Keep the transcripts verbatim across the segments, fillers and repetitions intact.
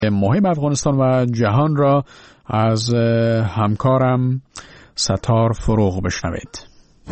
مهم افغانستان و جهان را از همکارم ستار فروغ بشنوید.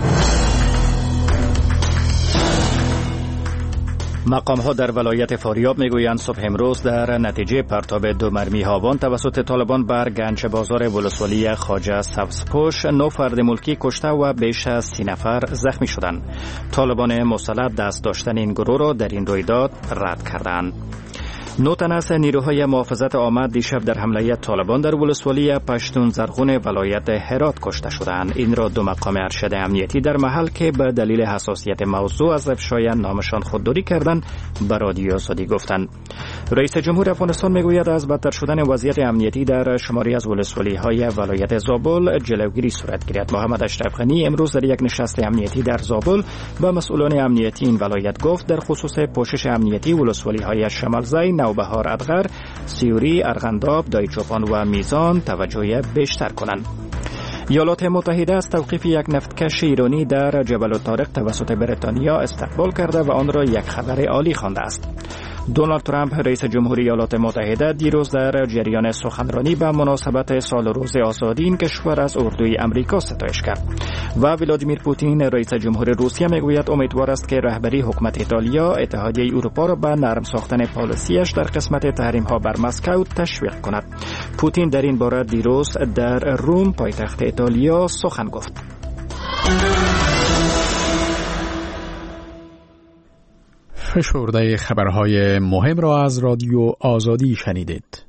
مقام‌ها در ولایت فاریاب میگویند صبح امروز در نتیجه پرتاب دو مرمی هاون توسط طالبان بر گنج بازار ولسوالی خواجه سبزپوش نه فرد ملکی کشته و بیش از سی نفر زخمی شدند. طالبان مسلح دست داشتن این گروه را در این رویداد رد کردند. نه تن از نیروهای محافظت آمد دیشب در حمله طالبان در ولسوالی پشتون زرغون ولایت هرات کشته شدند. این را دو مقام ارشد امنیتی در محل که به دلیل حساسیت موضوع از افشای نامشان خودداری کردند به رادیو آزادی گفتند. رئیس جمهور افغانستان میگوید از بدتر شدن وضعیت امنیتی در شماری از ولسوالی های ولایت زابل جلوگیری صورت گیرد. محمد اشرف غنی امروز در یک نشست امنیتی در زابل با مسئولان امنیتی این ولایت گفت در خصوص پوشش امنیتی ولسوالی های شمالزی، نوبهار، ادغر، سیوری، ارغنداب، دایچوپان و میزان توجه بیشتر کنند. ایالات متحده از توقیف یک نفتکش ایرانی در جبل الطارق توسط بریتانیا استقبال کرده و آن را یک خبر عالی خوانده است. دونالد ترامپ رئیس جمهوری ایالات متحده دیروز در جریان سخنرانی به مناسبت سال روز آزادی این کشور از اردوی امریکا ستایش کرد و ولادیمیر پوتین رئیس جمهور روسیه میگوید امیدوار است که رهبری حکومت ایتالیا اتحادیه اروپا را به نرم ساختن پالیسیش در قسمت تحریم ها بر مسکو تشویق کند. پوتین در این باره دیروز در روم پایتخت ایتالیا سخن گفت. فشرده خبرهای مهم را از رادیو آزادی شنیدید.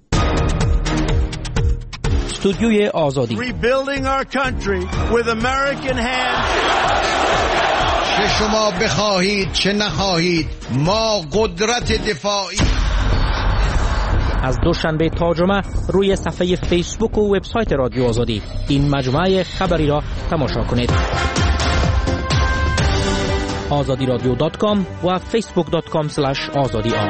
استودیوی آزادی. Rebuilding our country with American hands. چه شما بخواهید چه نخواهید ما قدرت دفاعی. از دوشنبه تا جمعه روی صفحه فیسبوک و وبسایت رادیو آزادی این مجموعه خبری را تماشا کنید. آزادی رادیو دات کام و فیسبوک دات کام اسلش آزادی آر.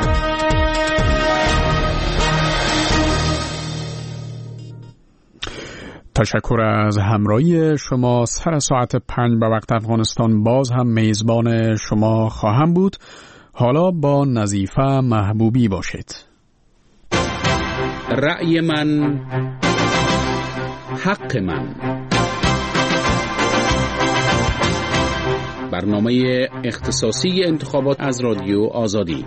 تشکر از همراهی شما. سر ساعت پنج به وقت افغانستان باز هم میزبان شما خواهم بود. حالا با نظیفه محبوبی باشید. رأی من حق من، برنامه اختصاصی انتخابات از رادیو آزادی.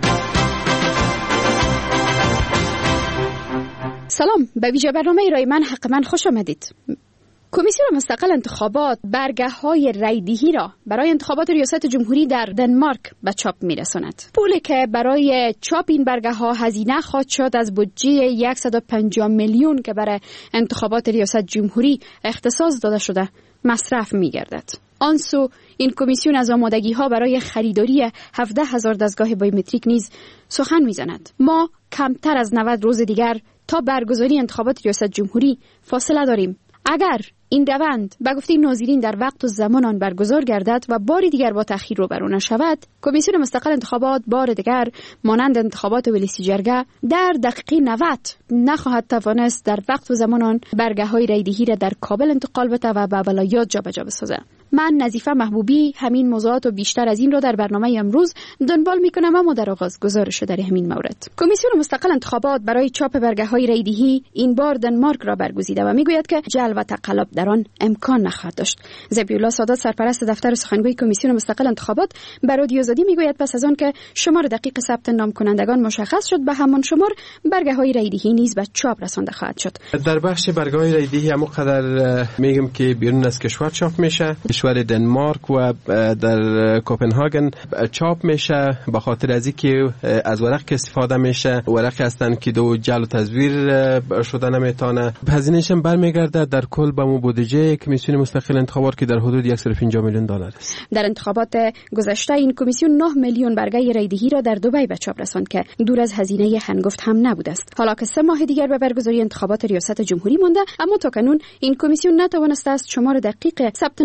سلام، به ویژه برنامه رای من حق من خوش آمدید. کمیسیون مستقل انتخابات برگه‌های رایدهی را برای انتخابات ریاست جمهوری در دنمارک به چاپ می‌رساند. پولی که برای چاپ این برگه‌ها هزینه خواهد شد از بودجه صد و پنجاه میلیون که برای انتخابات ریاست جمهوری اختصاص داده شده مصرف می‌گردد. آنسو این کمیسیون از آمادگی‌ها برای خریداری هفده هزار دستگاه بایومتریک نیز سخن می‌زند. ما کمتر از نود روز دیگر تا برگزاری انتخابات ریاست جمهوری فاصله داریم. اگر این روند به گفته ناظرین در وقت و زمان آن برگزار گردد و باری دیگر با تأخیر روبرو نشود، کمیسیون مستقل انتخابات بار دیگر مانند انتخابات ولسی جرگه در دقیقه نود نخواهد توانست در وقت و زمان آن برگه‌های رایدهی را در کابل انتقال بده و به ولایات جابجا بسازد. من نظیفه محبوبی همین موضوعات و بیشتر از این را در برنامه امروز دنبال میکنم، اما در آغاز گزارش در همین مورد. کمیسیون مستقل انتخابات برای چاپ برگه‌های رایدهی این بار دنمارک را برگزیده و میگوید که جل و تقلب در آن امکان نخواهد داشت. ذبیح‌الله سادات سرپرست دفتر سخنگوی کمیسیون مستقل انتخابات برای رادیو آزادی میگوید پس از آن که شمار دقیق ثبت نام کنندگان مشخص شد، به همان شمار برگه‌های رایدهی نیز به چاپ رسانده خواهد شد. در بخش برگه‌های رایدهی همون قدر میگم که بیرون از کشور چاپ میشه، کشور دنمارک و در کوپنهاگن چاپ میشه، به خاطر از اینکه از ورق که استفاده میشه ورقی هستن که دو جعل و تزویر شده نمیتونه. هزینه‌اش هم برمیگرده در کل به بودجه کمیسیون مستقل انتخابات که در حدود صد و پنجاه میلیون دلار است. در انتخابات گذشته این کمیسیون نه میلیون برگه رایدهی را در دبی به چاپ رساند که دور از هزینه هنگفت هم نبوده است. حالا که سه ماه دیگر به برگزاری انتخابات ریاست جمهوری مانده، اما تا کنون این کمیسیون نتوانسته است شمار دقیق ثبت نام کنندگان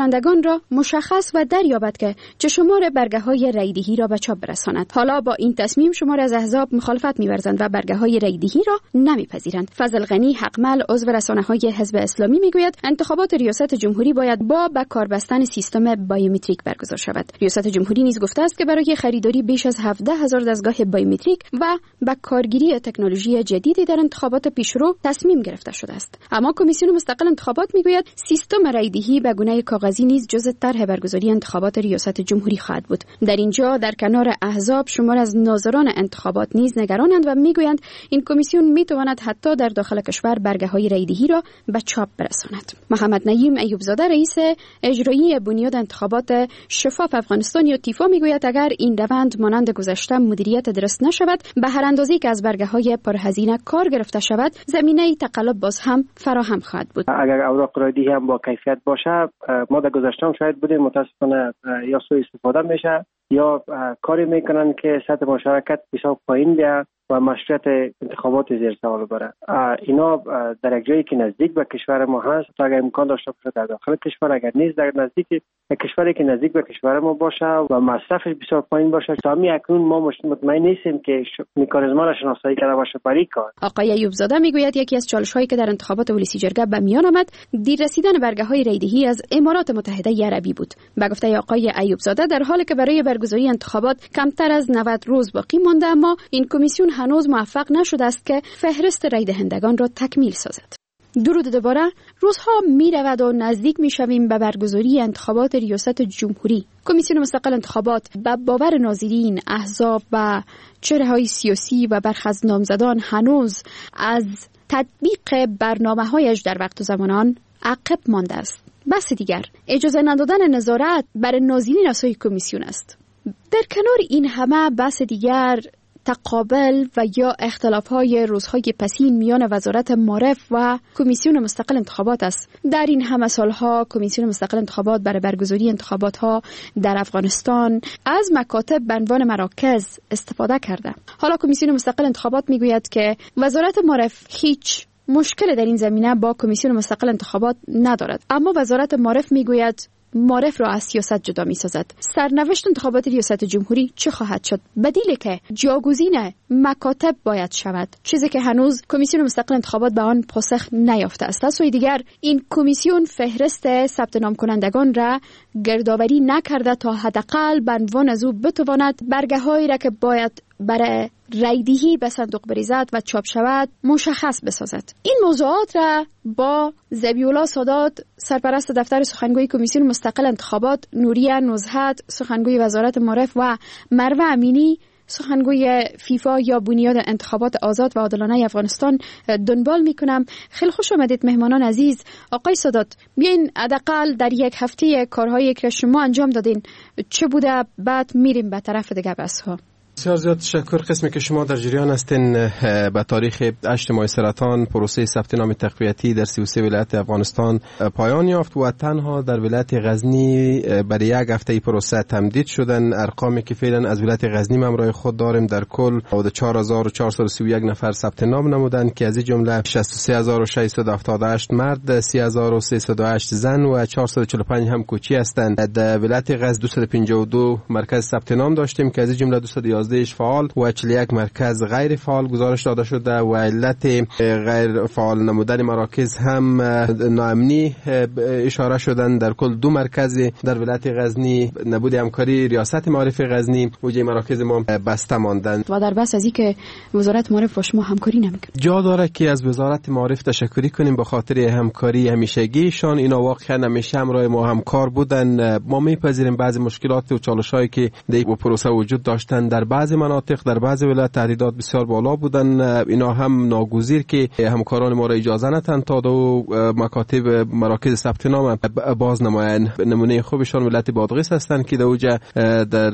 کنندگان را مشخص و دریابد که چه شمار برگه‌های رایدهی را به چاپ برساند. حالا با این تصمیم شمار از احزاب مخالفت می‌ورزند و برگه‌های رایدهی را نمی‌پذیرند. فضل غنی حقمل عضو رسانه‌های حزب اسلامی میگوید انتخابات ریاست جمهوری باید با به کار بستن سیستم بایومتریک برگزار شود. ریاست جمهوری نیز گفته است که برای خریداری بیش از هفده هزار دستگاه بایومتریک و به کارگیری تکنولوژی جدیدی در انتخابات پیشرو تصمیم گرفته شده است. اما کمیسیون مستقل انتخابات میگوید سیستم رایدهی به گونه کاغذی نیز جزء طرح برگزاری انتخابات ریاست جمهوری خواهد بود. در اینجا در کنار احزاب شمار از ناظران انتخابات نیز نگرانند و میگویند این کمیسیون میتواند حتی در داخل کشور برگه‌های رایدهی را به چاپ برساند. محمد نعیم ایوب زاده رئیس اجرایی بنیاد انتخابات شفاف افغانستان یا تیفا میگوید اگر این روند مانند گذشته مدیریت درست نشود به هر اندازه‌ای که از برگه‌های پرهزینه کار گرفته شود زمینه تقلب باز هم فراهم خواهد بود. اگر اوراق رایدهی هم با کیفیت باشه ما در گذشته هم شاید بودیم متاسفانه یا سوء استفاده میشه یا کاری میکنن که سطح مشارکت بسیار پایین بیاد و مشروعیت انتخابات زیر سوال بره. اینا در یک جایی که نزدیک به کشور ما هست تا اگر امکان داشته باشه در داخل کشور، اگر نیست در نزدیک کشوری که نزدیک به کشور ما باشه و مصرفش بسیار پایین باشه. تا می اکنون ما مطمئن نیستیم که مکانیزم‌ها را شناسایی کرده باشه برای کار. آقای ایوب زاده میگوید یکی از چالش‌هایی که در انتخابات ولسی جرگه به میان آمد دیر رسیدن برگه‌های رایدهی از امارات متحده عربی بود. به گفته آقای ایوب زاده در حالی که برای برگزاری انتخابات کمتر از نود روز باقی مانده اما این کمیسیون هنوز موفق نشده است که فهرست رای دهندگان را تکمیل سازد. درود دوباره روزها می رود و نزدیک می شویم به برگزاری انتخابات ریاست جمهوری. کمیسیون مستقل انتخابات به باور ناظرین، احزاب و چهره‌های سیاسی و برخی از نامزدان هنوز از تطبیق برنامه‌هایش در وقت و زمان عقب مانده است. بس دیگر اجازه ندادن نظارت بر ناظرین اسای کمیسیون است. در کنار این همه بس دیگر تقابل و یا اختلاف‌های روزهای پسین میان وزارت معارف و کمیسیون مستقل انتخابات است. در این همه سالها کمیسیون مستقل انتخابات برای برگزاری انتخابات‌ها در افغانستان از مکاتب به عنوان مراکز استفاده کرده. حالا کمیسیون مستقل انتخابات میگوید که وزارت معارف هیچ مشکل در این زمینه با کمیسیون مستقل انتخابات ندارد، اما وزارت معارف میگوید معرف را از سیاست جدا می سازد. سرنوشت انتخابات ریاست جمهوری چه خواهد شد؟ بدیل که جاگزین مکاتب باید شود، چیزی که هنوز کمیسیون مستقل انتخابات به آن پاسخ نیافته است. از سوی دیگر این کمیسیون فهرست ثبت نام کنندگان را گردآوری نکرده تا حداقل به عنوان از او بتواند برگه‌هایی را که باید برای رایدهی به صندوق بریزد و چاپ شود مشخص بسازد. این موضوعات را با ذبیح‌الله سادات سرپرست دفتر سخنگوی کمیسیون مستقل انتخابات، نوریه نزهت سخنگوی وزارت معارف و مروه امینی سخنگوی فیفا یا بنیاد انتخابات آزاد و عادلانه افغانستان دنبال میکنم. خیلی خوش آمدید مهمانان عزیز. آقای سادات، بیاین حداقل در یک هفته کارهایی که شما انجام دادین چه بوده، بعد میریم به طرف دیگه بحث‌ها. بسیار زیاد تشکر. قسمی که شما در جریان هستین، به تاریخ هشت ماه سرطان پروسه ثبت نام تقویتی در سی و سه ولایت افغانستان پایان یافت و تنها در ولایت غزنی برای یک هفته پروسه تمدید شدن. ارقامی که فعلا از ولایت غزنی همراه خود داریم در کل چهار هزار و چهارصد و سی و یک نفر ثبت نام نمودند که از این جمله شصت و سه هزار و ششصد و هفتاد و هشت مرد، سی هزار و سیصد و هشت زن و چهارصد و چهل و پنج هم کوچی هستند. در ولایت غزنی دویست و پنجاه و دو مرکز ثبت نام داشتیم که از این جمله دویست و یازده فعال و چهل و یک مرکز غیر فعال گزارش داده شده و علت غیر فعال نمودن مراکز هم ناامنی اشاره شدن. در کل دو مرکز در ولایت غزنی نبود همکاری ریاست معارف غزنی و جای مراکز ما بسته ماندند. و در بس از این که وزارت معارف با شما همکاری نمیکنه، جا داره که از وزارت معارف تشکری کنیم به خاطر همکاری همیشگیشان. اینا واقعا همیشه همراه ما همکار بودن. ما میپذیریم بعضی مشکلات و چالش‌هایی که در پروسه وجود داشتن در بعضی مناطق در بعضی ولایت تهدیدات بسیار بالا بودن. اینا هم ناگزیر که همکاران ما را اجازه ندادند تا دو مکاتب مراکز ثبت نام باز نمایند. نمونه خوبشان ولایت بادغیس هستند که دوجا در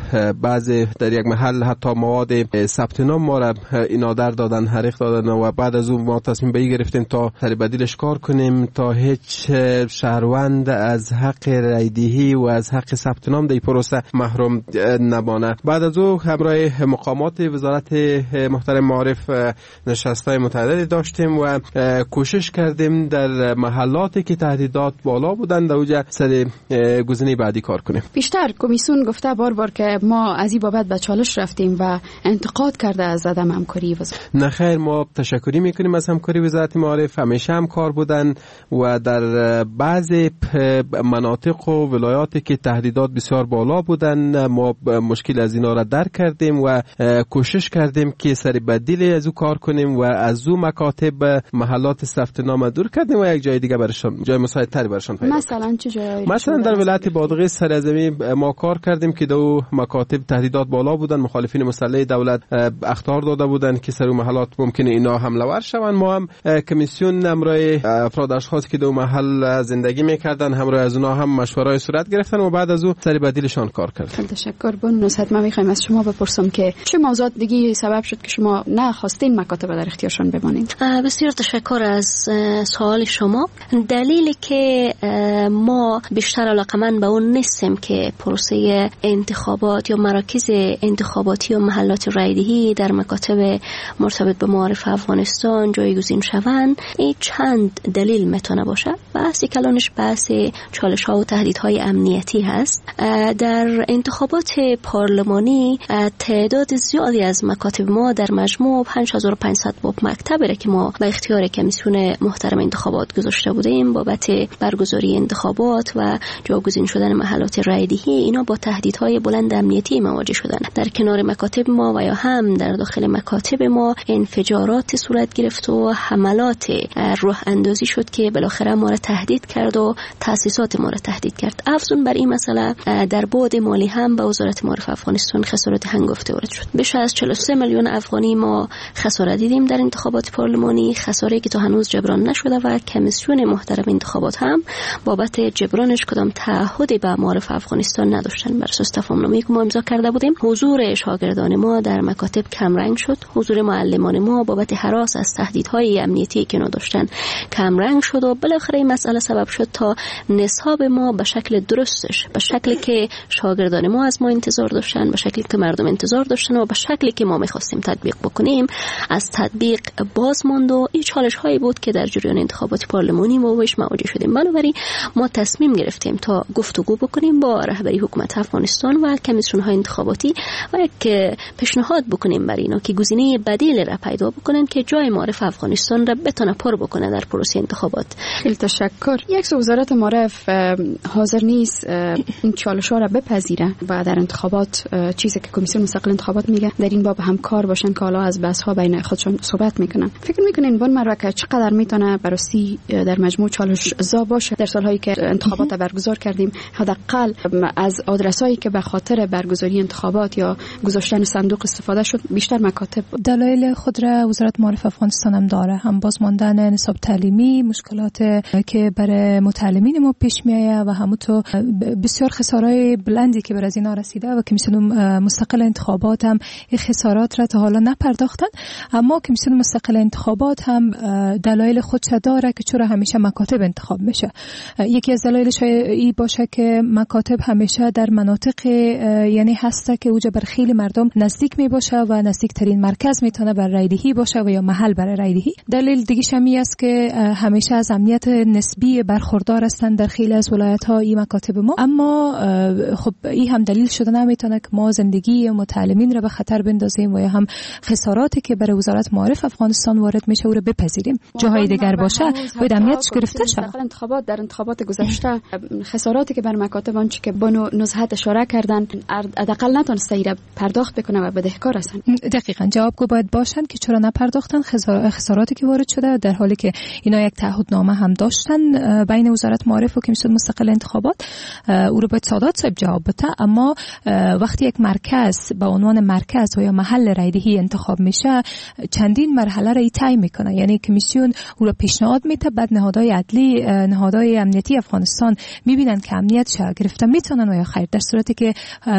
بعضی در یک محل حتی مواد ثبت نام ما را اینا در دادن حریق دادن و بعد از اون ما تصمیم به این گرفتیم تا سر بدیلش کار کنیم تا هیچ شهروند از حق رایدهی و از حق ثبت نام در پروسه محروم نمانه. بعد از او دیشب همراه مقامات وزارت محترم معارف نشست‌های متعددی داشتیم و کوشش کردیم در محلاتی که تهدیدات بالا بودند اوجا سر گزینه بعدی کار کنیم. بیشتر کمیسیون گفته بار بار که ما از این بابت به چالش رفتیم و انتقاد کرده از عدم همکاری وزارت. نه خیر، ما تشکری میکنیم از همکاری وزارت معارف، همیشه همکار بودن و در بعضی مناطق و ولایاتی که تهدیدات بسیار بالا بودن ما مشکل از اینا را درک کردیم و کوشش کردیم که سر بدیل از او کار کنیم و از او مکاتب محلات ثبت نام دور کردیم و یک جای دیگه برشان جای مساعدتری برشان پیدا. مثلا چه جایی؟ مثلا در ولایت بادغیس سرزمین ما کار کردیم که دو مکاتب تهدیدات بالا بودن، مخالفین مسلح دولت اخطار داده بودن که سر محلات ممکنه اینا حمله ور شوند. ما هم کمیسیون همراه افراد اشخاص که دو محل زندگی میکردن همراه از اونها هم مشورای صورت گرفتن و بعد از او سر بدیلشان کار کردن. تشکر. بون نصحت ما میخوایم از شما بپرسم که چه موضوعات دیگه سبب شد که شما نخواستین مکاتب در اختیارشان بمانید؟ بسیار تشکر از سوال شما. دلیلی که ما بیشتر علاقمند به اون نیستیم که پروسه انتخابات یا مراکز انتخاباتی و محلات رایدهی در مکاتب مرتبط به معارف افغانستان جایگزین شوند، این چند دلیل میتونه باشه. بحث کلانش بحث چالش ها و تهدیدهای امنیتی هست. در انتخابات پارلمانی تعداد زیادی از مکاتب ما در مجموع پنج هزار و پانصد باب مکتبه که ما به اختیار کمیسیون محترم انتخابات گذاشته بودیم بابت برگزاری انتخابات و جایگزین شدن محلات رایدهی. اینا با تهدیدهای بلند امنیتی مواجه شدن. در کنار مکاتب ما و یا هم در داخل مکاتب ما انفجارات صورت گرفت و حملات روح اندازی شد که بالاخره ما را تهدید کرد و تأسیسات ما را تهدید کرد. افزون بر این مسئله در بعد مالی هم به وزارت معارف افغانستان خسارات هنگفته وارد شد. بیش از چهل و سه میلیون افغانی ما خسارت دیدیم در انتخابات پارلمانی، خساره‌ای که تا هنوز جبران نشده و کمیسیون محترم انتخابات هم بابت جبرانش کدام تعهدی به معارف افغانستان نداشتن. بر اساس تفاهم‌نامه‌ای که ما امضا کرده بودیم حضور شاگردان ما در مکاتب کم رنگ شد، حضور معلمان ما بابت هراس از تهدیدهای امنیتی که نداشتن کم رنگ شد و بالاخره این مسئله سبب شد تا نصاب ما به شکل درستش، به شکلی که شاگردان ما از ما انتظار داشتن، به شکلی که مردم انتظار داشتن و به شکلی که ما می‌خواستیم تطبیق بکنیم از تطبیق باز ماند و این چالش‌هایی بود که در جریان انتخابات پارلمانی ما باهاش مواجه شدیم. بنابراین ما تصمیم گرفتیم تا گفتگو بکنیم با رهبری حکومت افغانستان و کمیسیون‌های انتخاباتی و یک پیشنهاد بکنیم برای اینا که گزینه بدیل را پیدا بکنن که جای معارف افغانستان را بتونه پر بکنه در پروسه انتخابات. خیلی تشکر. یک سو وزارت معارف حاضر نیست این چالش‌ها را بپذیره و در انتخابات چیزی که کمیسیون مستقل انتخابات میگه در این باب همکار باشن که حالا از بحث‌ها بین خودشون صحبت میکنن. فکر میکنین بون مروه چقدر میتونه براستی در مجموع چالش زا باشه در سالهایی که انتخابات برگزار کردیم، حداقل از آدرسایی که به خاطر برگزاری انتخابات یا گذاشتن صندوق استفاده شد بیشتر مکاتب بود. دلایل خود را وزارت معارف افغانستان هم داره، هم بازماندن نصاب تعلیمی، مشکلات که برای متعلمین ما پیش میایه و همونطور بسیار خسارهای بلندی که بر از اینا رسیده و کمیسیون مستقل انتخابات هم این خسارات را تا حالا نپرداختن. اما کمیسیون مستقل انتخابات هم دلایل خودش داره که چرا همیشه مکاتب انتخاب میشه. یکی از دلایلش این باشه که مکاتب همیشه در مناطق یعنی هسته که اوجا بر خیلی مردم نزدیک می باشه و نزدیکترین مرکز میتونه بر رایدهی باشه و یا محل برای رایدهی. دلیل دیگه شمی است که همیشه از امنیت نسبی برخوردار هستند در خیلی از ولایت ها این مکاتب ما. اما خب این هم دلیل شده نمیتونه که ما زندگی متعلمین را به خطر بندازیم و یا هم خساراتی که برای وزارت معارف افغانستان وارد میشه او را بپذیریم. جاهای دیگر باشه باید امنیتش گرفته شه. در انتخابات در انتخابات گذشته خساراتی که بر مکاتب آنچه که بانو نزهت اشاره کردن حداقل نتونسته ایره پرداخت بکنه و بدهکار هستن. دقیقاً جوابگو باید باشن که چرا نپرداختن خساراتی که وارد شده، در حالی که اینا یک تعهدنامه هم داشتن بین وزارت معارف و کمیسیون مستقل انتخابات. او رو باید سادات صاحب جواب بده. اما وقتی یک مرکز به عنوان مرکز و یا محل رایدهی انتخاب میشه چندین مرحله را طی میکنه، یعنی کمیسیون او رو پیشنهاد میده، بعد نهادهای عدلی نهادهای امنیتی افغانستان میبینن که امنیت شا گرفته میتونن و یا خیر. در صورتی که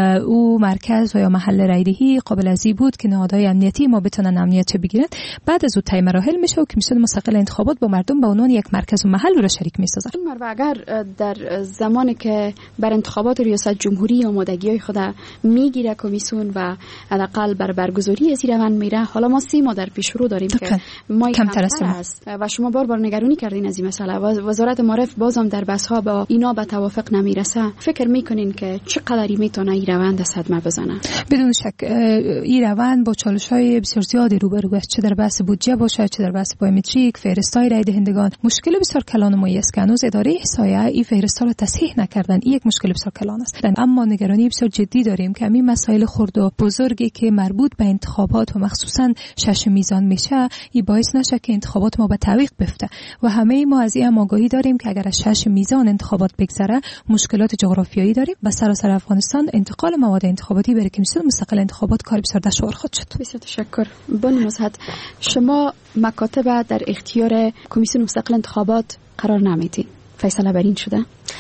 او مرکز و یا محل رایدهی قابل ازی بود که نهادهای امنیتی ما بتونن امنیت بگیرن، بعد از اون طی مراحل میشه و کمیسیون مستقل انتخابات با مردم به عنوان یک مرکز و محل رو شریک میسازه. مروا اگر در زمانی که بر انتخابات ریاست جمهوری آمادگی‌های خود میگیره کمیسیون و حداقل بر برگزاری از این روند میره. حالا ما سی ماه در پیش رو داریم که ما کمتر است و شما بار بار نگرانی کردین از این مسئله و وزارت معارف بازم در بحث‌ها با اینا به توافق نمیرسه. فکر میکنین که چقدری میتونه این روند صدمه بزنه؟ بدون شک این روند با چالش‌های بسیار زیادی روبرو است، چه در بحث بودجه باشه، چه در بحث بایومتریک، فهرست‌های رای دهندگان. مشکل بسیار کلان ما است که هنوز اداره احصایه این فهرست‌ها را تصحیح نکردن. این یک مشکل بسیار کلان است. اما نگرانی بسیار جدی داریم که همین مسائل خرد و بزرگی که مربوط به انتخابات و مخصوصاً شش میزان میشه، این باعث نشه که انتخابات ما به تعویق بیفته و همه ما از این آگاهی داریم که اگر از شش میزان انتخابات بگذره مشکلات جغرافیایی داریم و سراسر افغانستان انتقال مواد انتخاباتی بر کمیسیون مستقل انتخابات کار بسیار دشوار خواهد شد. بسیار تشکر. بانو نزهت، شما مکاتب در اختیار کمیسیون مستقل انتخابات قرار نمیدین. فیصله بر این شده؟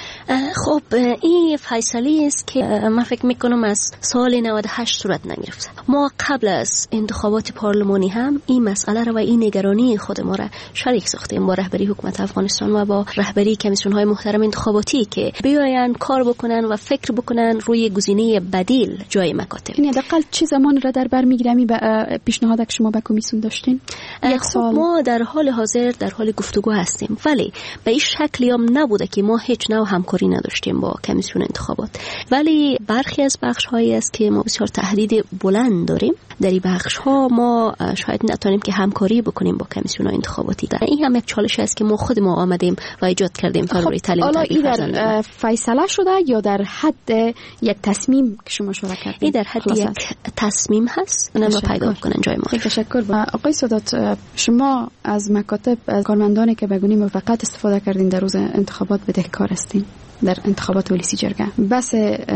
خب این فیصله است که من فکر میکنم از سال نود و هشت صورت نگرفت. ما قبل از انتخابات پارلمانی هم این مسئله را و این نگرانی خود ما را شریک ساختیم با رهبری حکومت افغانستان و با رهبری کمیسیون های محترم انتخاباتی که بیاین کار بکنن و فکر بکنن روی گزینه بدیل جای مکاتب. این حداقل چه زمان را در بر میگیرمی به پیشنهاد که شما به کمیسیون داشتین؟ یک سال. ما در حال حاضر در حال گفتگو هستیم، ولی به این شکلی هم نبوده که ما هیچ نوع همکاری نداشتیم با کمیسیون انتخابات، ولی برخی از بخش هایی است که ما بسیار تهدید بلند داریم. در این بخش ها ما شاید نتونیم که همکاری بکنیم با کمیسیون انتخاباتی. در این هم یک چالش است که ما خود ما آمدیم و ایجاد کردیم تا روی تعلیم حالا این در فیصله شده یا در حد یک تصمیم که شما شورا کردین؟ این در حد یک تصمیم هست، اونم پیدا کنن جای ما. تشکر. آقای سادات، شما از مکاتب از کارمندانی که به گونه موفقیت استفاده کردین در روز انتخابات بدهکار هستین در انتخابات ولسی جرگه. بس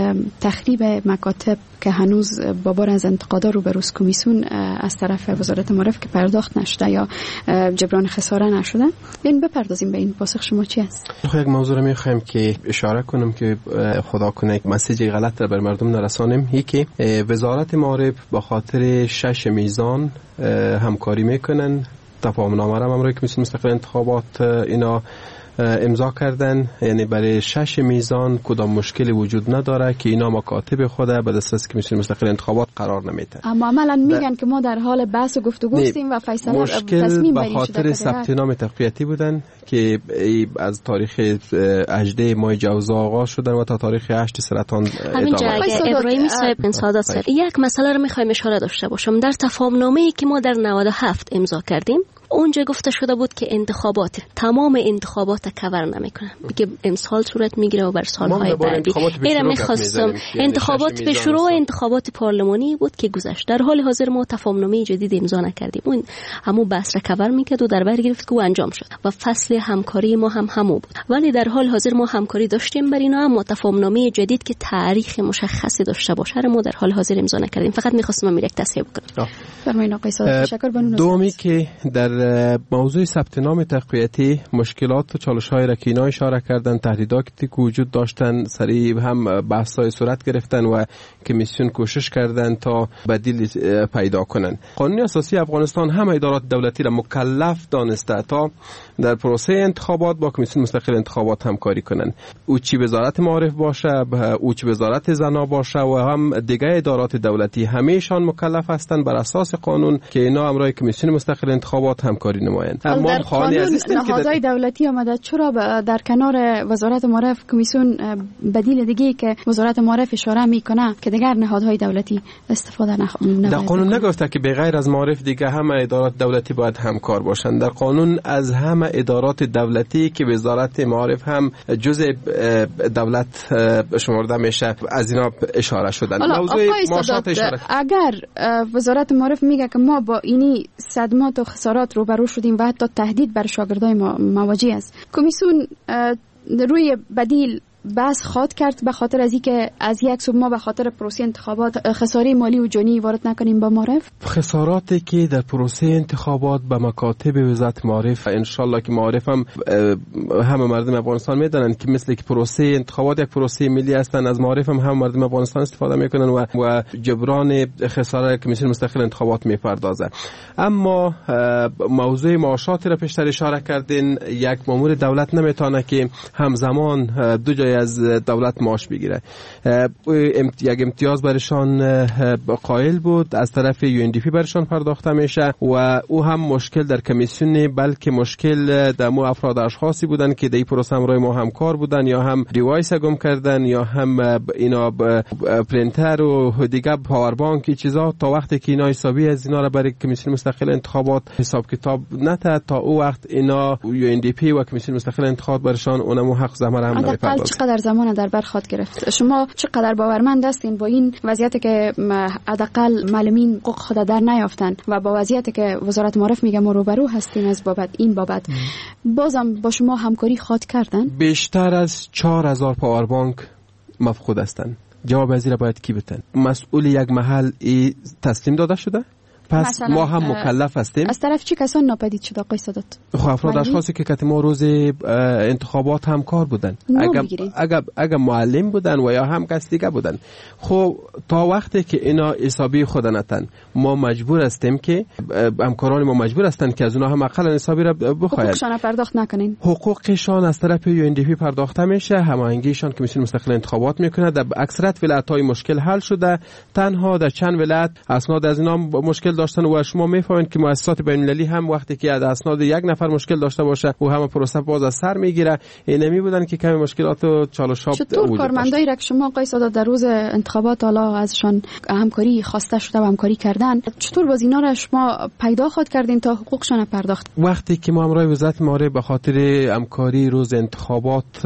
تخریب مکاتب که هنوز با بار از انتقادا رو به روز کمیسیون از طرف وزارت معارف که پرداخت نشده یا جبران خساره نشده، این بپردازیم به این. پاسخ شما چی است؟ یک موضوع رو میخوایم که اشاره کنم که خدا کنه یک مسیج غلط رو بر مردم نرسانیم. یکی وزارت معارف با خاطر شش میزان همکاری میکنن. تفاهمنامه را امروز کمیسیون مستقل انتخابات اینا امضا کردن، یعنی برای شش میزان کدام مشکلی وجود نداره که اینا مکاتب خود به دسترس کمیسیون مستقل انتخابات قرار نمیده. اما عملا میگن که ما در حال بحث و گفتگو هستیم و فیصله تصمیم به خاطر ثبت نام تقویتی بودن که از تاریخ هجده ماه جوزا آغاز شدن و تا تاریخ هشت سرطان همین جا ابراهیمی صاحب سعادت سر یک مسئله رو میخوایم اشاره داشته باشم. در تفاهمنامه‌ای که ما در نود و هفت امضا کردیم اونجا گفته شده بود که انتخابات تمام انتخابات کور نمیکنه، که امسال صورت میگیره و بر سالهای بعدی. اینا میخواستم انتخابات به شروع انتخابات پارلمانی بود که گذشت. در حال حاضر ما تفاهمنامه جدید امضا نکردیم. اون همون بحث را کور میکرد و در بر گرفت که انجام شد و فصل همکاری ما هم همو بود. ولی در حال حاضر ما همکاری داشتیم بر اینا، اما تفاهمنامه جدید که تاریخ مشخصی داشته باشه ما در حال حاضر امضا نکردیم. فقط میخواستم امیر یک تصحیح بکنم. فرمایید آقای سادات. تشکر. بانو دومی که در موضوع ثبت نام تقویتی مشکلات و چالش‌های را که اینا اشاره کردن، تهدیداتی که وجود داشتن، سریع هم بحث‌های صورت گرفتن و کمیسیون کوشش کردن تا بدیل پیدا کنن. قانون اساسی افغانستان هم ادارات دولتی را مکلف دانسته تا در پروسه انتخابات با کمیسیون مستقل انتخابات همکاری کنن. او چی وزارت معارف باشه، او چی وزارت زنا باشه و هم دیگه ادارات دولتی، همه‌شان مکلف هستند بر اساس قانون که اینا امرای کمیسیون مستقل انتخابات همکاری نمایند. اما در قانون نهادهای دولتی آمده، چرا در کنار وزارت معارف کمیسیون بدیل دیگه که وزارت معارف اشاره میکنه که دیگر نهادهای دولتی استفاده نخواهند؟ در قانون نگفته که بغیر از معارف دیگه همه ادارات دولتی باید همکار باشند. در قانون از همه ادارات دولتی که وزارت معارف هم جزء دولت شمرده میشه از اینا اشاره شدن. موضوع ماشات اشاره اگر وزارت معارف میگه که ما با اینی صدمات و خسارات روبرو شدیم و حتی تهدید بر شاگردای ما مواجه است، کمیسیون روی بدیل بس خواهد کرد به خاطر از اینکه از یک سو ما به خاطر پروسه انتخابات خساره مالی و جانی وارد نکنیم با معارف؟ خساراتی که در پروسه انتخابات به مکاتب وزارت معارف ان شاء الله که معارف هم همه مردم افغانستان میدونن که مثل که پروسه انتخابات یک پروسه ملی هستن، از معارف هم همه مردم افغانستان استفاده میکنن و و جبران خساره کمیسیون مستقل انتخابات میپردازه. اما موضوع معاشات را پیشتر اشاره کردین، یک مامور دولت نمیتونه که همزمان دو جای برای از دولت معاش بگیره. یک امتیاز برشان قائل بود، از طرف یو ان دی پی برشان پرداخته میشه و او هم مشکل در کمیسیون، بلکه مشکل در مو افراد اشخاصی بودن که در پروسه همراه ما همکار بودن یا هم دیوایس گم کردن یا هم اینا پرینتر و دیگه پاور بانک چیزا. تا وقتی که اینا حسابی از اینا را برای کمیسیون مستقل انتخابات حساب کتاب نته، تا او وقت اینا یو ان دی پی و کمیسیون مستقل انتخابات برشان اونمو حق زحمت هم نمیپردازه. چقدر زمان در بر خود گرفت؟ شما چقدر باورمند هستین با این وضعیتی که حداقل معلمین حقوق خود در نیافتن و با وضعیتی که وزارت معارف میگه ما روبرو هستیم از بابت این بابت، بازم با شما همکاری خود کردن؟ بیشتر از چهار هزار پاور بانک مفقود هستند. جواب از این باید کی بتن؟ مسئول یک محل ای تسلیم داده شده؟ پس ما هم مکلف هستیم. از طرف چه کسان ناپدید شد آقای سادات؟ خب افراد اشخاصی که کتی ما روز انتخابات همکار بودن، اگر اگر اگر معلم بودن و یا هم کس دیگه بودن. خب تا وقتی که اینا حسابی خود نتن، ما مجبور هستیم که همکاران ما مجبور هستن که از اونها هم اقل حسابی را بخواهند. حقوقشان پرداخت نکنین. حقوقشان از طرف یو ان دی پی پرداخته میشه، هماهنگیشان کمیسیون مستقل انتخابات میکنه. در اکثریت ولایت‌های مشکل حل شده، تنها در چند ولایت اسناد از اینا مشکل داشتن و شما میفهمید که مؤسسات بین‌المللی هم وقتی که از اسناد یک نفر مشکل داشته باشه و هم پروسه باز از سر میگیره. اینمی بودن که کمی مشکلات و چالش‌ها وجود داشت. چطور کارمندایی را که شما آقای سادات در روز انتخابات حالا ازشان همکاری خواسته شده و همکاری کردن، چطور باز اینا را شما پیدا خود کردین تا حقوقشان پرداخت؟ وقتی که ما امروز وزارت معارف به خاطر همکاری روز انتخابات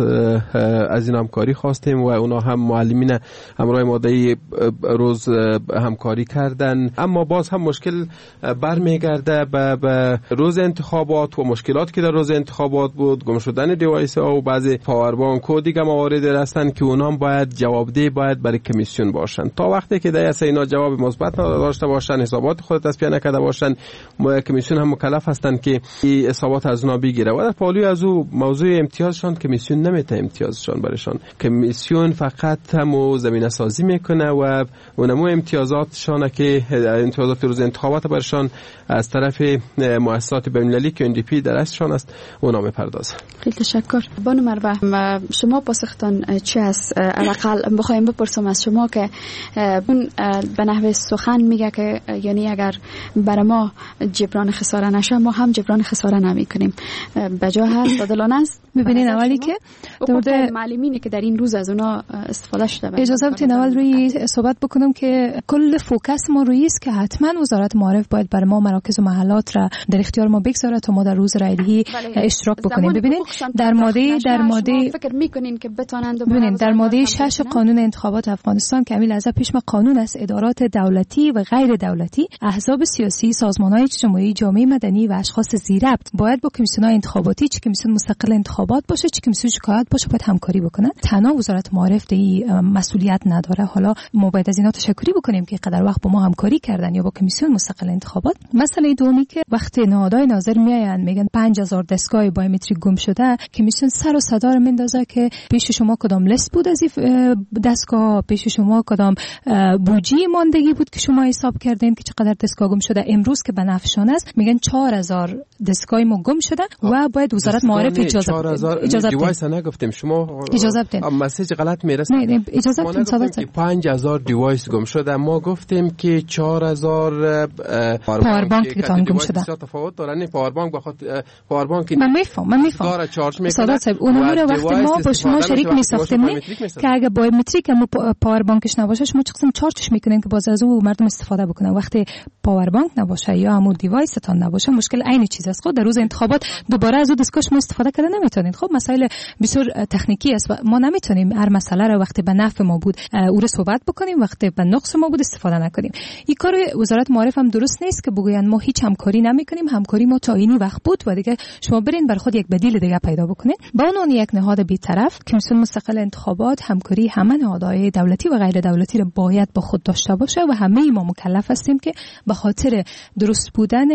از این همکاری خواستیم و اونا هم معلمین امروز ماده روز همکاری کردن، اما باز هم مشکل برمیگرده به, به روز انتخابات و مشکلات که در روز انتخابات بود، گم شدن دیوایس ها و بعضی پاور بانک و دیگه موارد هستند که اونها باید جوابده باید برای کمیسیون باشن. تا وقتی که در اینا جواب مثبت داشته باشن، حسابات خود تصفیه نکرده باشن، کمیسیون هم مکلف هستند که این حسابات از اونها بگیره و در پالوی از او موضوع امتیازشان کمیسیون نمیته امتیازشان برشان. کمیسیون فقط هم زمینه سازی میکنه و اونمو امتیازاتشان که امتیازات روز انتخابات برشان از طرف مؤسسات بین‌المللی که ان دی پی در اصلشان است اونا میپردازه. خیلی تشکر. بانو مروه، شما پاسختان چی است؟ حداقل بخوایم بپرسم از شما که اون به نحوه سخن میگه که یعنی اگر برای ما جبران خساره نشه ما هم جبران خساره نمیکنیم. بجا هست عادلانه است؟ ببینین اولی که در مورد معلمینی که در این روز از اونا استفاده شده، اجازه بدین اول روی صحبت بکنم که کل فوکس ما روی است که حتما وزارت معارف باید برای ما مراکز و محلات را در اختیار ما بگذاره تا ما در روز رایدهی اشتراک بکنیم. ببینید در ماده در ماده فکر میکنین که بتونند ببینید در ماده شش قانون انتخابات افغانستان که امیل از پیش ما قانون است ادارات دولتی و غیر دولتی، احزاب سیاسی، سازمان‌های اجتماعی، جامعه مدنی و اشخاص ذی‌ربط باید با کمیسیون‌های انتخاباتی، چه کمیسیون مستقل انتخابات باشه چه کمیسیون شکایت باشه، باید همکاری بکنن. تنها وزارت معارف دی مسئولیت نداره. حالا ما باید از اینا تشکری بکنیم که قدر وقت با ما همکاری کردن یا با کمیسیون مستقل انتخابات. مسئله دومی که وقتی نهادهای ناظر میآیند میگن پنج هزار دستگاه بایومتریک گم شده، کمیسیون سر و صدا رو میندازه که پیش شما کدام لیست بود از دستگاه، پیش شما کدام بودجه ماندگی بود که شما حساب کردین که چقدر دستگاه گم شده. امروز که بنفشان است میگن چهار هزار دستگاه ما گم شده و باید وزارت معارف اجازه بده. اجازه دیوایس نگفتیم شما اجازه بدین. مسیج غلط میرسه. نه اجازه بدین. ثابت پنج هزار دیوایس گم شده، ما گفتیم که چهار هزار پاور بانک که تان گم شده. تفاوت داره. نه پاور بانک بخاطر پاور بانک من میفهم من میفهم داره چارج میکنه. سادات صاحب اون امور وقتی ما با شما شریک میساختیم که اگه بایومتریک هم پاور بانکش نباشه شما چه قسم چارجش میکنین که باز از اون مردم استفاده بکنن. وقتی پاور بانک نباشه یا همون دیوایس تان نباشه مشکل عین چیز است. خود در روز انتخابات دوباره از اون دستگاه شما استفاده کردن نمیتونید. خب مسائل بسیار تکنیکی است و ما نمیتونیم هر مسئله رو وقتی به نفع ما بود او رو صحبت بکنیم، وقتی به نقص ما بود استفاده نکنیم. این کار وزارت معارف هم درست نیست که بگوین ما هیچ همکاری نمیکنیم، همکاری ما تا اینی وقت بود و دیگه شما برین بر خود یک بدیل دیگه پیدا بکنید. با عنوان یک نهاد بی‌طرف کمیسیون مستقل انتخابات همکاری همه نهادهای دولتی و غیر دولتی رو باید با خود داشته باشه و همه ما مکلف هستیم که به خاطر درست بودن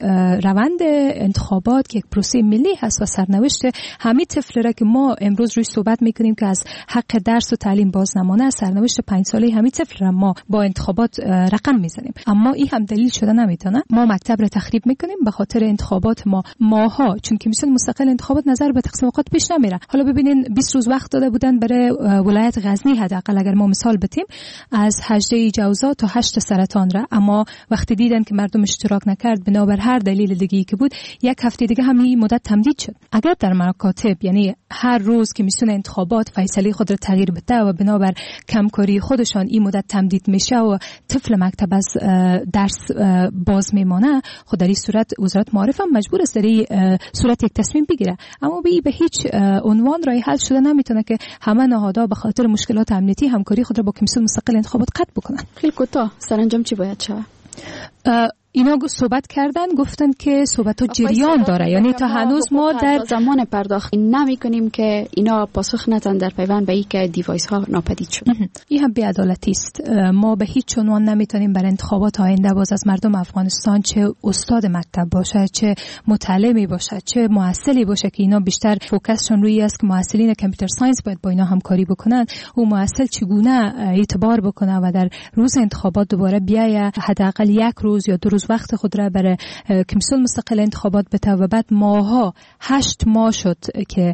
روند انتخابات که یک پروسه ملی هست و سرنوشت همین طفل را که ما امروز روی صحبت میکنیم که از حق درس و تعلیم باز نمانه، سرنوشت پنج ساله همین طفل را ما با انتخابات رقم میزنیم. اما این هم هم دلیل شده نمیتونه. ما مکتب رو تخریب میکنیم به خاطر انتخابات ما ماها، چون کمیسیون مستقل انتخابات نظر به تقسیم اوقات پیش نمیره. حالا ببینین بیست روز وقت داده بودن برای ولایت غزنی، حداقل اگر ما مثال بتیم از هجده جوزا تا هشت سرطان را، اما وقتی دیدن که مردم اشتراک نکرد بنابر هر دلیل دیگه‌ای که بود، یک هفته دیگه هم این مدت تمدید شد. اگر در مکاتب یعنی هر روز کمیسیون انتخابات فیصله خود را تغییر بده و بنابر کمکاری خودشان این مدت تمدید میشه و طفل مکتب از درس باز میمانه، خود در این صورت وزارت معارف هم مجبور است در این صورت یک تصمیم بگیره. اما به این به هیچ عنوان راه حل شده نمیتونه که همه نهادها به خاطر مشکلات امنیتی همکاری خود را با کمیسیون مستقل انتخابات قطع بکنن. خیلی کوتاه سرانجام چی باید شود؟ اینا صحبت کردن، گفتن که صحبت ها جریان داره، یعنی تا هنوز ما در زمان پرداخت نمی کنیم که اینا پاسخ ندن در پیوند به این که دیوایس ها ناپدید شد. این هم بی‌عدالتی است. ما به هیچ عنوان نمیتونیم بر انتخابات آینده باز از مردم افغانستان، چه استاد مکتب باشه، چه متعلمی باشه، چه معسلی باشه که اینا بیشتر فوکسشون روی است که معسلین کامپیوتر ساینس باید با اینا همکاری بکنن، و معسل چگونه اعتبار بکنه و در روز انتخابات دوباره بیایه حداقل یک روز یا دو روز وقت خود را برای کمیسیون مستقل انتخابات بده و بعد ماها هشت ماه شد که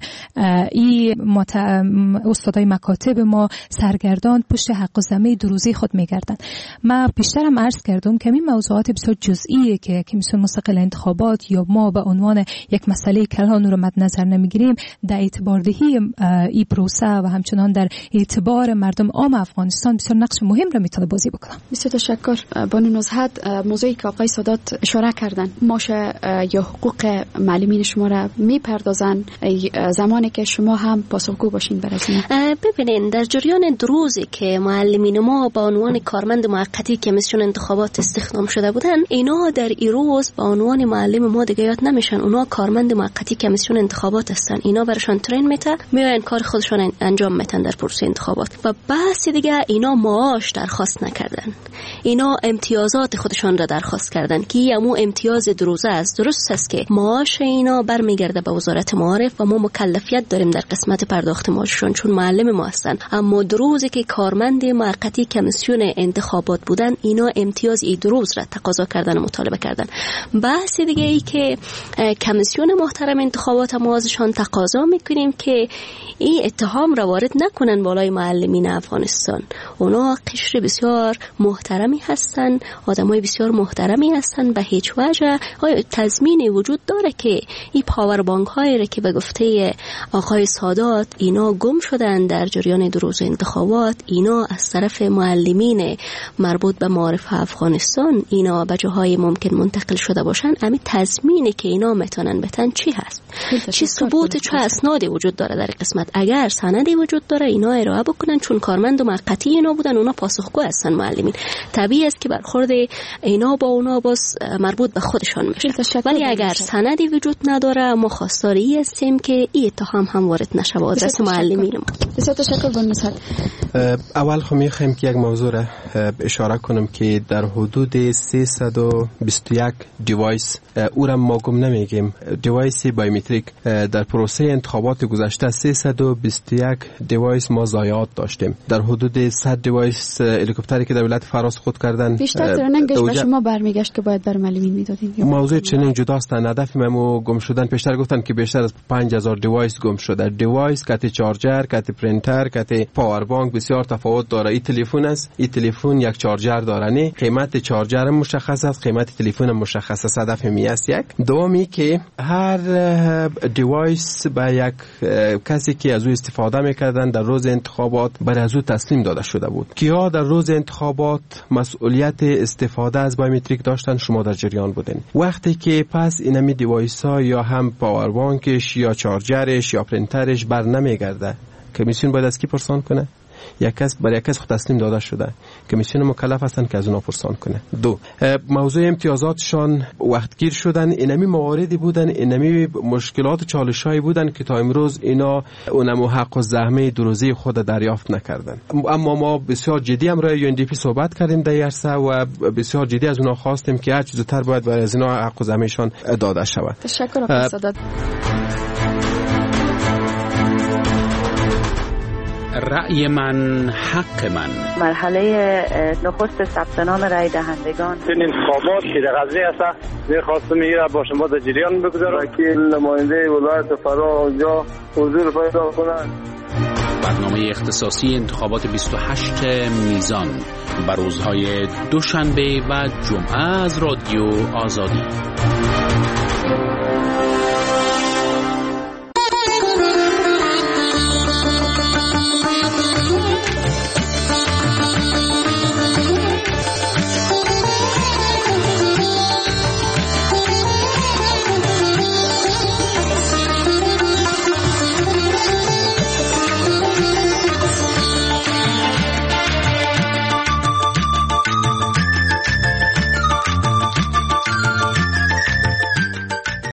این مت... استادای مکاتب ما سرگردان پشت حق و زمه دو روزی خود میگردن. ما بیشترم عرض کردم که این موضوعات بسیار جزئیه که کمیسیون مستقل انتخابات یا ما به عنوان یک مسئله کلان رو مد نظر نمیگیریم، در اعتبار دهی این پروسه و همچنان در اعتبار مردم عام افغانستان بسیار نقش مهم را میتونه بازی بکنه. بسیار تشکر بانو نزهت. موضوعی که آقای سادات اشاره کردن، ماشه یا حقوق معلمین شما را میپردازن زمانی که شما هم پاسخگو باشین برای این؟ ببینین در جریان دو روزی که معلمین ما با عنوان کارمند موقتی کمیسیون انتخابات استخدام شده بودن، اینا در این روز با عنوان معلم ما دیگه یاد نمیشن، اونا کارمند موقتی کمیسیون انتخابات هستن. اینا برشان ترین میته، میاین کار خودشون انجام میتن در پروسه انتخابات. و بحث دیگه اینا معاش درخواست نکردن، اینا امتیازات خودشان را درخواست کردن که یمو امتیاز دروزه است. درست است که معاش اینا برمیگرده به وزارت معارف و ما مکلفیت داریم در قسمت پرداخت معاششون چون معلم ما هستن. اما دروزی که کارمند موقتی کمیسیون انتخابات بودن، اینا امتیاز ای دروز را تقاضا کردن و مطالبه کردن. بحث دیگه ای که کمیسیون محترم انتخابات ما ازشان تقاضا میکنیم که این اتهام را وارد نکنن بالای معلمین افغانستان. اونا قشر بسیار محترمی هستن، آدمای بسیار محترمی هستن. به هیچ وجه تضمین وجود داره که این پاور بانک هایی را که به گفته آقای سادات اینا گم شدن در جریان دو روز انتخابات، اینا از طرف معلمین مربوط به معارف افغانستان اینا به جاهای ممکن منتقل شده باشن، همین تضمینی که اینا میتونن بتن چی هست، چی ثبوت، چه اسنادی وجود داره در قسمت. اگر سندی وجود داره اینا ارائه بکنن، چون کارمند موقتی اینا بودن، اونا پاسخگو هستن معلمین. طبیعی است که برخورد اینا با اونا باز مربوط به خودشان میشه. ولی اگر سندی وجود نداره، ما خواستاری هستیم که این اتهام هم وارد نشه به آدرس معلمین ما. بسیار تشکر بانو نزهت. اول خب میخوایم که یک موضوع را اشاره کنم که در حدود سیصد و بیست و یک دیوایس، او را ما گم نمیگیم، دیوایس بایومتریک در پروسه انتخابات گذشته سیصد و بیست و یک دیوایس ما ضایعات داشتیم. در حدود صد دیوایس هلیکوپتری که در ولایت فاراس خود کردن، بیشتر ترننگش به شما برمیگشت که باید بر معلمین میدادین. موضوع چنین جداست. هدف ممو گم شدن پیشتر گفتن که بیشتر از پنج هزار دیوایس گم شده. دیوایس کت چارجر، کت پرینتر، کت پاور بانک بسیار تفاوت داره. این تلفن است، این تلفن یک چارجر داره. نه قیمت چارجر مشخص است، قیمت تلفن مشخص است. هدف می است یک دومی که هر دیوایس به یک کسی که از او استفاده میکردن در روز انتخابات برای از او تسلیم داده شده بود. کیا در روز انتخابات مسئولیت استفاده از بایومتریک داشتن؟ شما در جریان بودین. وقتی که پس اینمی دیوایس ها یا هم پاور بانکش یا چارجرش یا پرینترش بر نمیگرده، کمیسیون باید از کی پرسان کنه؟ یک کس برای یک کس خود تسلیم داده شده، کمیسیون مکلف هستن که از اونا پرسان کنه. دو، موضوع امتیازاتشان وقتگیر شدن. اینمی مواردی بودن، اینمی مشکلات و چالشایی بودن که تا امروز اینا اونمو حق و زحمه دو روزه خود دریافت نکردن. اما ما بسیار جدی هم روی یو ان دی پی صحبت کردیم در عرصه و بسیار جدی از اونا خواستیم که هر چه زودتر باید برای از اینا حق و زحمهشان داده شود. تشکر آقای سادات. رأی من حق من. مرحله نخست ثبت نام رای دهندگان. این انتخابات که در قضیه است می‌خواستم میگه با شما در جریان بگذارم. وکیل نماینده ولایت فرا اونجا حضور پیدا کنند. برنامه اختصاصی انتخابات بیست و هشت میزان بر روزهای دوشنبه و جمعه از رادیو آزادی.